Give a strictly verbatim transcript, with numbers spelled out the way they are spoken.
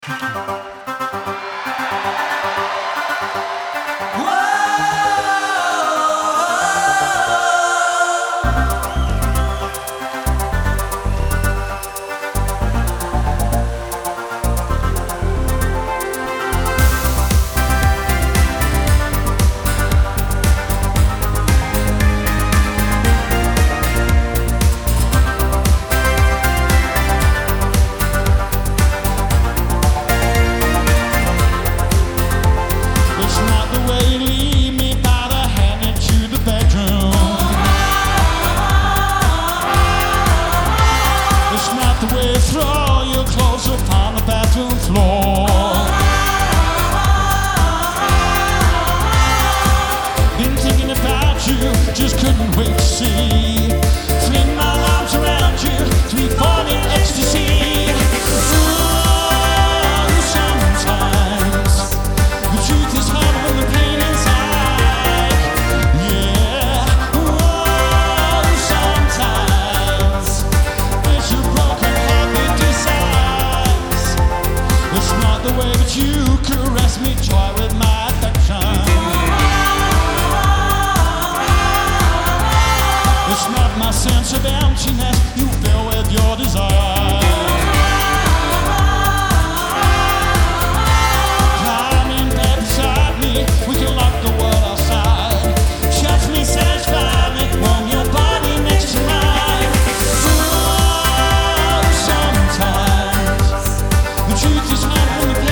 Throw your clothes upon the bathroom floor. Been thinking about you, just couldn't wait to see. Fling my arms around you, three falling ecstasy. Ooh, sometimes the truth is harder than the pain inside. Yeah, ooh, sometimes it's your broken heart that decides. It's not the way that you caress me, toy with my affection. It's not my sense of emptiness you fill with your desire. Climb in bed beside me, we can lock the world outside. Touch me, satisfy me, warm your body next to mine. Ooh, sometimes the truth is hard when the